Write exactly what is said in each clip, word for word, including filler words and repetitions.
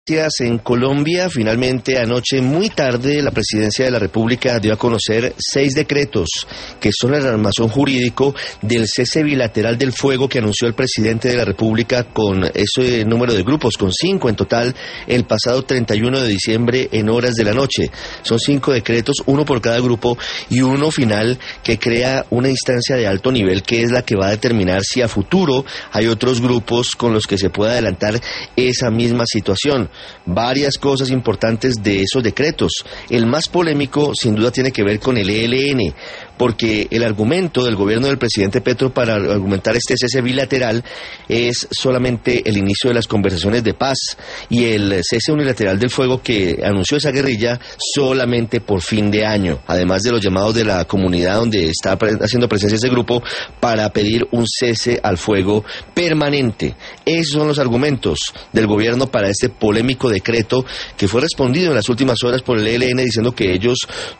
En Colombia, finalmente anoche muy tarde la Presidencia de la República dio a conocer seis decretos que son el armazón jurídico del cese bilateral del fuego que anunció el presidente de la República con ese número de grupos, con cinco en total, el pasado treinta y uno de diciembre en horas de la noche. Son cinco decretos, uno por cada grupo y uno final que crea una instancia de alto nivel que es la que va a determinar si a futuro hay otros grupos con los que se pueda adelantar esa misma situación. Varias cosas importantes de esos decretos. El más polémico sin duda tiene que ver con el E L N, porque el argumento del gobierno del presidente Petro para argumentar este cese bilateral es solamente el inicio de las conversaciones de paz y el cese unilateral del fuego que anunció esa guerrilla solamente por fin de año, además de los llamados de la comunidad donde está haciendo presencia ese grupo para pedir un cese al fuego permanente. Esos son los argumentos del gobierno para este polémico decreto que fue respondido en las últimas horas por el E L N diciendo que ellos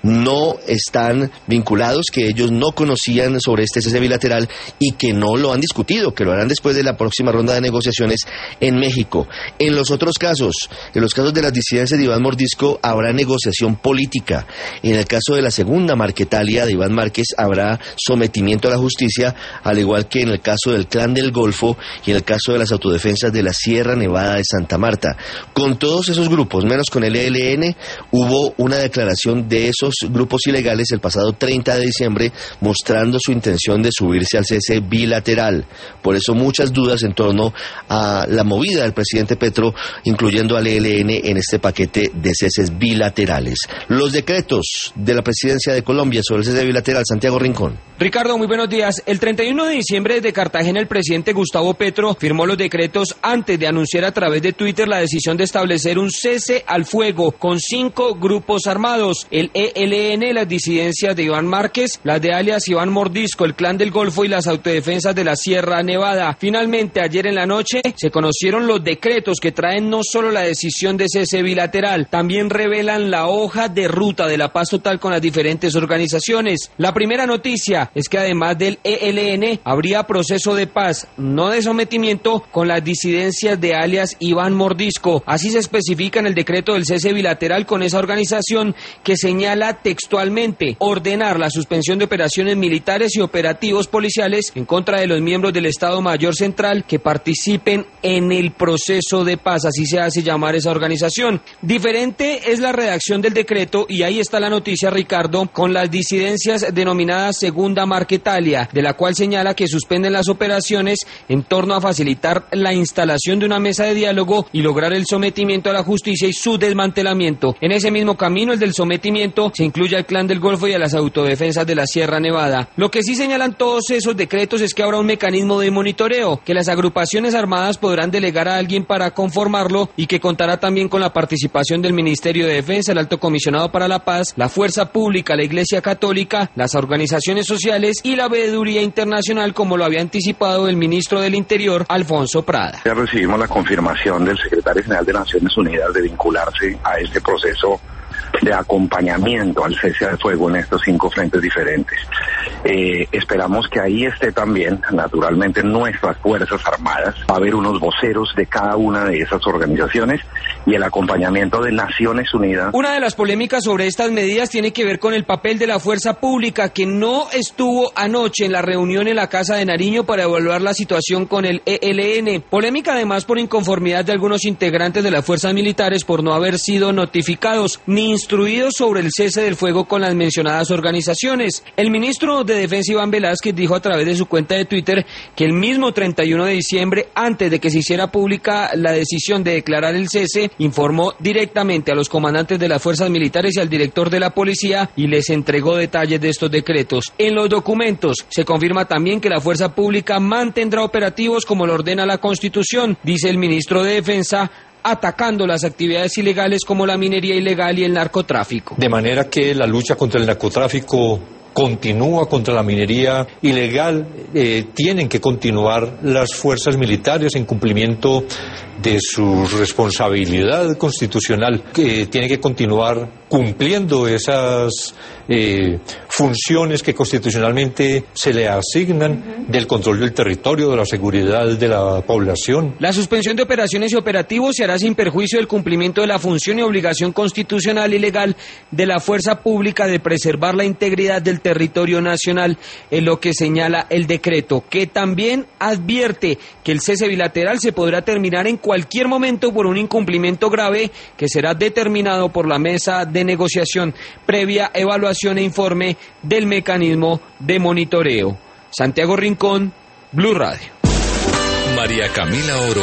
no están vinculados, que ellos no conocían sobre este cese bilateral y que no lo han discutido, que lo harán después de la próxima ronda de negociaciones en México. En los otros casos, en los casos de las disidencias de Iván Mordisco, habrá negociación política. En el caso de la segunda Marquetalia de Iván Márquez, habrá sometimiento a la justicia, al igual que en el caso del Clan del Golfo y en el caso de las autodefensas de la Sierra Nevada de Santa Marta. Con todos esos grupos, menos con el E L N, hubo una declaración de esos grupos ilegales el pasado treinta de diciembre mostrando su intención de subirse al cese bilateral. Por eso muchas dudas en torno a la movida del presidente Petro, incluyendo al E L N en este paquete de ceses bilaterales. Los decretos de la Presidencia de Colombia sobre el cese bilateral, Santiago Rincón. Ricardo, muy buenos días. El treinta y uno de diciembre desde Cartagena el presidente Gustavo Petro firmó los decretos antes de anunciar a través de Twitter la decisión de establecer un cese al fuego con cinco grupos armados: el E L N, las disidencias de Iván Márquez, las de alias Iván Mordisco, el Clan del Golfo y las autodefensas de la Sierra Nevada. Finalmente, ayer en la noche se conocieron los decretos que traen no solo la decisión de cese bilateral, también revelan la hoja de ruta de la paz total con las diferentes organizaciones. La primera noticia es que además del E L N habría proceso de paz, no de sometimiento, con las disidencias de alias Iván Mordisco. Así se especifica en el decreto del cese bilateral con esa organización, que señala textualmente ordenar la suspensión de operaciones militares y operativos policiales en contra de los miembros del Estado Mayor Central que participen en el proceso de paz, así se hace llamar esa organización. Diferente es la redacción del decreto, y ahí está la noticia, Ricardo, con las disidencias denominadas Segunda Marquetalia, de la cual señala que suspenden las operaciones en torno a facilitar la instalación de una mesa de diálogo y lograr el sometimiento a la justicia y su desmantelamiento. En ese mismo camino, el del sometimiento, se incluye al Clan del Golfo y a las autodefensas de la Sierra Nevada. Lo que sí señalan todos esos decretos es que habrá un mecanismo de monitoreo, que las agrupaciones armadas podrán delegar a alguien para conformarlo y que contará también con la participación del Ministerio de Defensa, el Alto Comisionado para la Paz, la Fuerza Pública, la Iglesia Católica, las organizaciones sociales y la Veeduría Internacional, como lo había anticipado el ministro del Interior, Alfonso Prada. Ya recibimos la confirmación del secretario general de Naciones Unidas de vincularse a este proceso de acompañamiento al cese al fuego en estos cinco frentes diferentes. Eh, esperamos que ahí esté también, naturalmente, nuestras Fuerzas Armadas. Va a haber unos voceros de cada una de esas organizaciones y el acompañamiento de Naciones Unidas. Una de las polémicas sobre estas medidas tiene que ver con el papel de la fuerza pública, que no estuvo anoche en la reunión en la Casa de Nariño para evaluar la situación con el E L N. Polémica además por inconformidad de algunos integrantes de las fuerzas militares por no haber sido notificados ni instruidos sobre el cese del fuego con las mencionadas organizaciones. El ministro de Defensa, Iván Velázquez, dijo a través de su cuenta de Twitter que el mismo treinta y uno de diciembre, antes de que se hiciera pública la decisión de declarar el cese, informó directamente a los comandantes de las fuerzas militares y al director de la policía y les entregó detalles de estos decretos. En los documentos se confirma también que la fuerza pública mantendrá operativos como lo ordena la Constitución, dice el ministro de Defensa, atacando las actividades ilegales como la minería ilegal y el narcotráfico. De manera que la lucha contra el narcotráfico continúa, contra la minería ilegal. Eh, tienen que continuar las fuerzas militares en cumplimiento de su responsabilidad constitucional, que tiene que continuar cumpliendo esas eh, funciones que constitucionalmente se le asignan del control del territorio, de la seguridad de la población. La suspensión de operaciones y operativos se hará sin perjuicio del cumplimiento de la función y obligación constitucional y legal de la fuerza pública de preservar la integridad del territorio nacional, en lo que señala el decreto, que también advierte que el cese bilateral se podrá terminar en cualquier momento por un incumplimiento grave que será determinado por la mesa de negociación previa evaluación e informe del mecanismo de monitoreo. Santiago Rincón, Blue Radio. María Camila Oro.